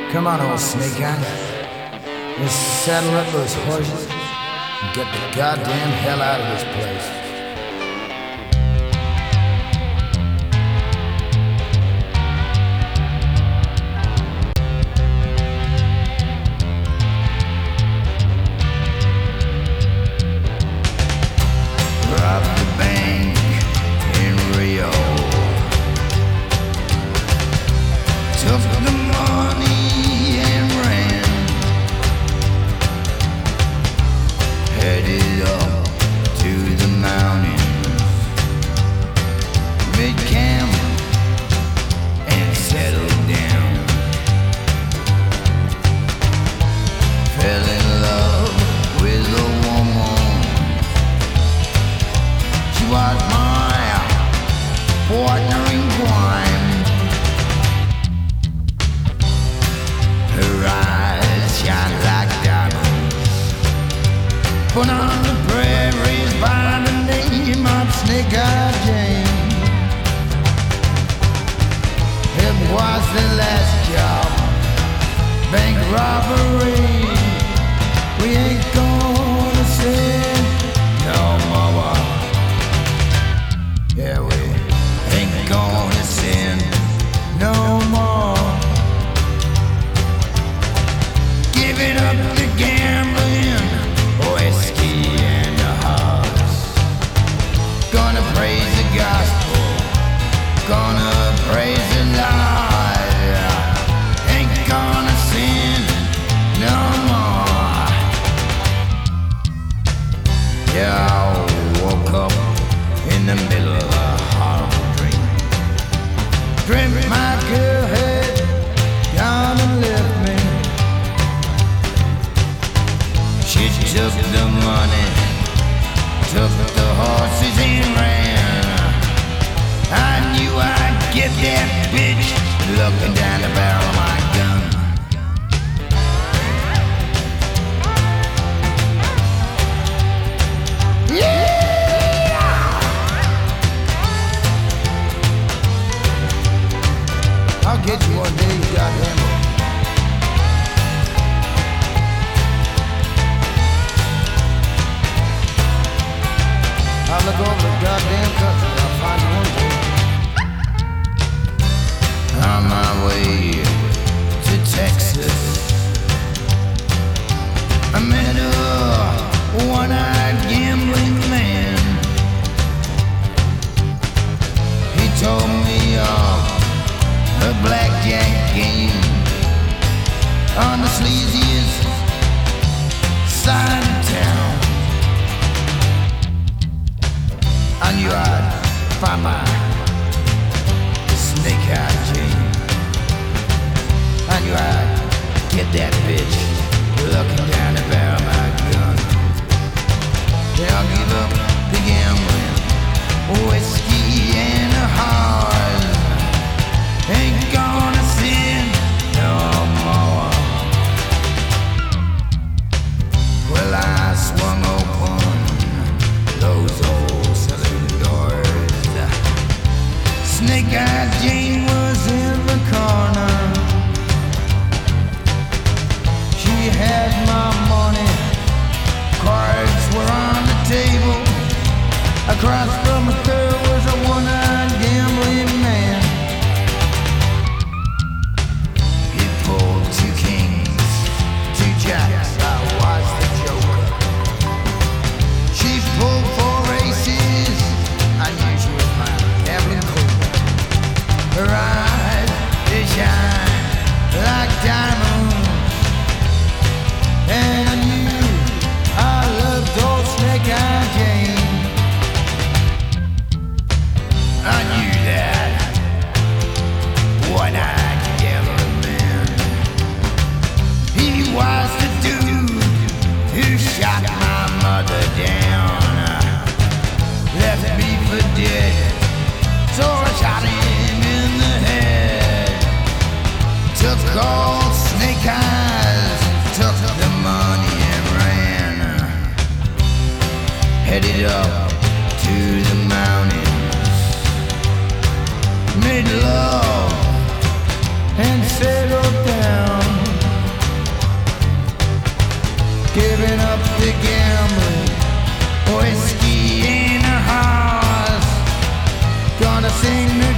Come on, old snake eyes. Let's saddle up those horses and get the goddamn hell out of this place. Robbed the bank in Rio, took the money and ran, headed up to the mountains, made camp and settled down. Fell in love with a woman. She was my partner in crime. Her eyes shine like diamonds. Put on the prairies by the name of Snake-Eyed Jane. It was the last job, bank robbery. We ain't gonna sin no more. Yeah, we ain't gonna sin no more. Giving up the gambling, whiskey and the hogs. Gonna praise the gospel, gonna praise the Lord. Ain't gonna sin no more. Yeah, I woke up in the middle of a horrible dream. Dreamt my girl had gone and left me. She took the money, took the horses and ran. I knew I'd get that bitch, looking down the barrel of my gun. I'll get you one day, you goddamn it. I'll look over the goddamn country. I'll find you one day. On my way to Texas, I met a one-eyed gambling man. He told me of a blackjack game on the sleaziest side of town. I knew I'd find my Snake-Eyed Jane. I knew I'd get that bitch looking down the barrel of my gun. Then I'll give up the gambling, whiskey and a horse. Ain't gonna sin no more. Well, I swung open those old saloon doors. Snake-Eyed Jane was in the corner. She had my money, cards were on the table. Across from her was a one-eyed gambling man. He pulled two kings, two jacks, I was the joker. She pulled four aces, I knew she was my gambling queen. Her eyes, they shine like diamonds. And I knew I loved old Snake-Eyed Jane. I knew that one-eyed gambling man. He was the dude who shot my mother down, left me for dead, so I shot him in the head. Took old Snake Eyes, took the money and ran, headed up to the mountains, made love and settled down. to gambling, whiskey in a horse. Gonna sing the